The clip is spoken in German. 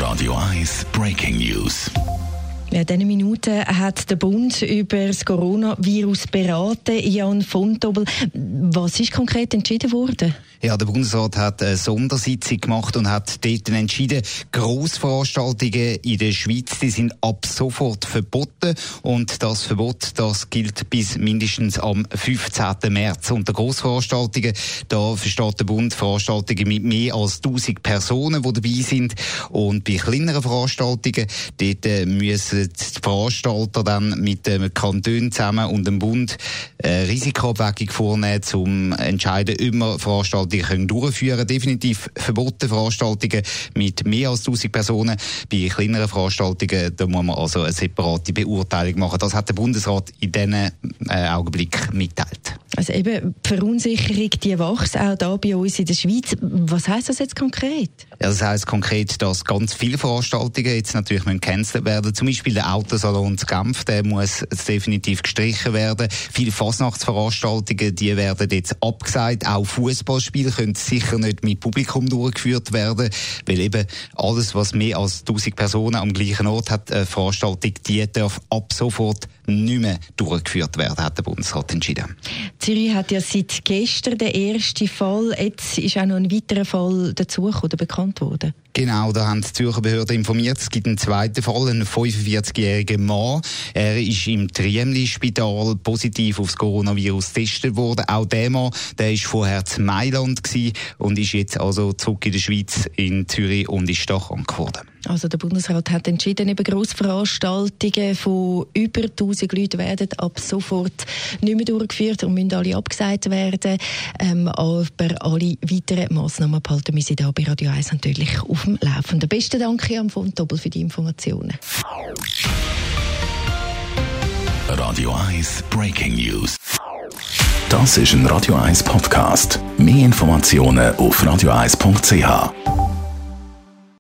Radio 1 Breaking News. In diesen Minuten hat der Bund über das Coronavirus beraten. Jan von Tobel, was ist konkret entschieden worden? Ja, der Bundesrat hat eine Sondersitzung gemacht und hat dort entschieden, Grossveranstaltungen in der Schweiz, die sind ab sofort verboten. Und das Verbot, das gilt bis mindestens am 15. März. Unter Grossveranstaltungen, da versteht der Bund Veranstaltungen mit mehr als 1000 Personen, die dabei sind. Und bei kleineren Veranstaltungen, dort müssen die Veranstalter dann mit dem Kanton zusammen und dem Bund eine Risikoabwägung vornehmen, um zu entscheiden, ob man Veranstaltungen durchführen können. Definitiv verboten Veranstaltungen mit mehr als 1000 Personen. Bei kleineren Veranstaltungen, da muss man also eine separate Beurteilung machen. Das hat der Bundesrat in diesem Augenblick mitteilt. Also eben die Verunsicherung, die wächst auch da bei uns in der Schweiz. Was heisst das jetzt konkret? Ja, das heisst konkret, dass ganz viele Veranstaltungen jetzt natürlich gecancelt werden. Zum Beispiel der Autosalon zu Genf, der muss definitiv gestrichen werden. Viele Fasnachtsveranstaltungen, die werden jetzt abgesagt. Auch Fußballspiele können sicher nicht mit Publikum durchgeführt werden, weil eben alles, was mehr als 1000 Personen am gleichen Ort hat, eine Veranstaltung, die darf ab sofort nicht mehr durchgeführt werden, hat der Bundesrat entschieden. Zürich hat ja seit gestern den ersten Fall. Jetzt ist auch noch ein weiterer Fall dazugekommen oder bekannt worden. Genau, da haben die Zürcher Behörden informiert. Es gibt einen zweiten Fall, einen 45-jährigen Mann. Er ist im Triemli-Spital positiv aufs Coronavirus getestet worden. Auch der Mann, der ist vorher in Mailand gewesen und ist jetzt also zurück in der Schweiz, in Zürich, und ist da krank geworden. Also der Bundesrat hat entschieden, eben Grossveranstaltungen von über 1000 Leuten werden ab sofort nicht mehr durchgeführt und müssen alle abgesagt werden. Aber alle weiteren Massnahmen behalten wir Sie da bei Radio 1 natürlich auf dem Laufenden. Besten Dank, Jan von Tobel, für die Informationen. Radio 1 Breaking News. Das ist ein Radio 1 Podcast. Mehr Informationen auf radio1.ch.